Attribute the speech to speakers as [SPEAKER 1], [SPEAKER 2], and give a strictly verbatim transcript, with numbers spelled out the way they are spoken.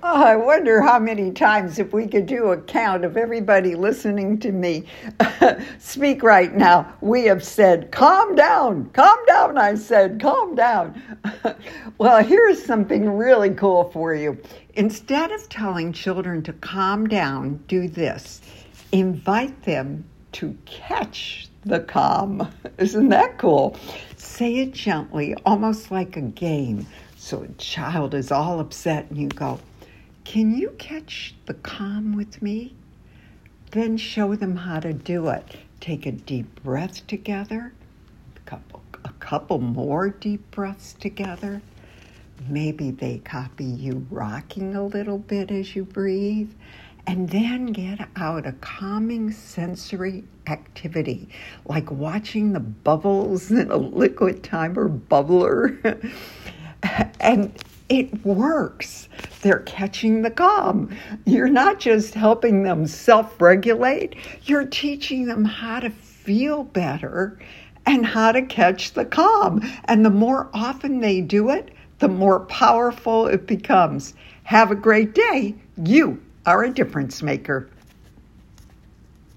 [SPEAKER 1] Oh, I wonder how many times, if we could do a count of everybody listening to me speak right now, we have said, calm down, calm down, I said, calm down. Well, here's something really cool for you. Instead of telling children to calm down, do this. Invite them to catch the calm. Isn't that cool? Say it gently, almost like a game. So a child is all upset and you go, can you catch the calm with me? Then show them how to do it. Take a deep breath together, a couple, a couple more deep breaths together. Maybe they copy you rocking a little bit as you breathe. And then get out a calming sensory activity, like watching the bubbles in a liquid timer bubbler. And it works. They're catching the calm. You're not just helping them self-regulate, you're teaching them how to feel better and how to catch the calm. And the more often they do it, the more powerful it becomes. Have a great day. You are a difference maker.